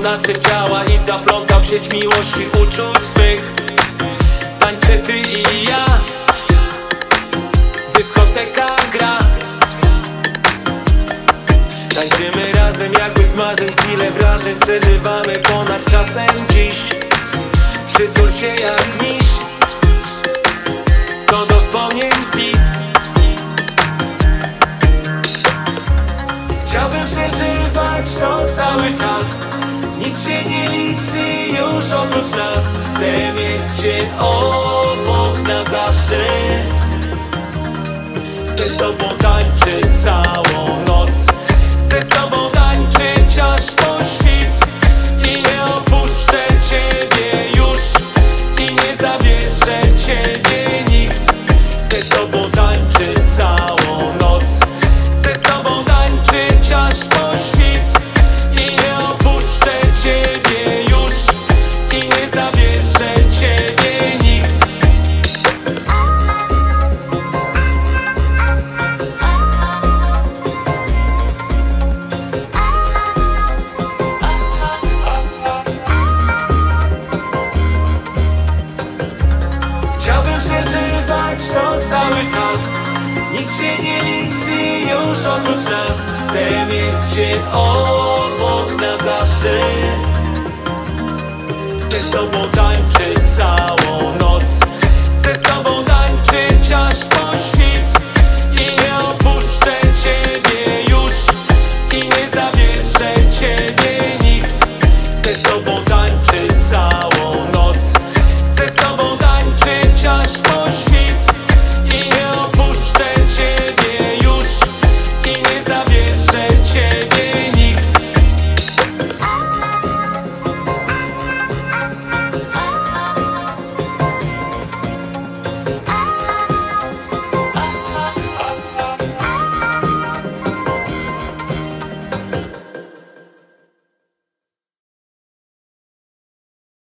nasze ciała i zaplątał w sieć miłości uczuć swych. Tańczę ty i ja, dyskoteka gra. Tańczymy razem jakby z marzeń, chwile wrażeń przeżywamy ponad czasem dziś. Przytul się jak miś, to do wspomnień wpis. Chciałbym przeżywać to cały czas, nic się nie liczy już oprócz nas. Chcę mieć cię obok na zawsze. Chcę z tobą tańczyć całą noc. Chcę z tobą tańczyć aż po świt. I nie opuszczę ciebie już, i nie zabierze ciebie nikt. Chcę z tobą tańczyć całą noc. Chcę z tobą tańczyć aż po świt. I nie opuszczę ciebie już, i nie zabierze ciebie nikt. Chciałbym przeżywać to cały czas, nic się nie liczy już oprócz nas. Chcę mieć cię obok na zawsze. Chcę z tobą tańczyć całą noc.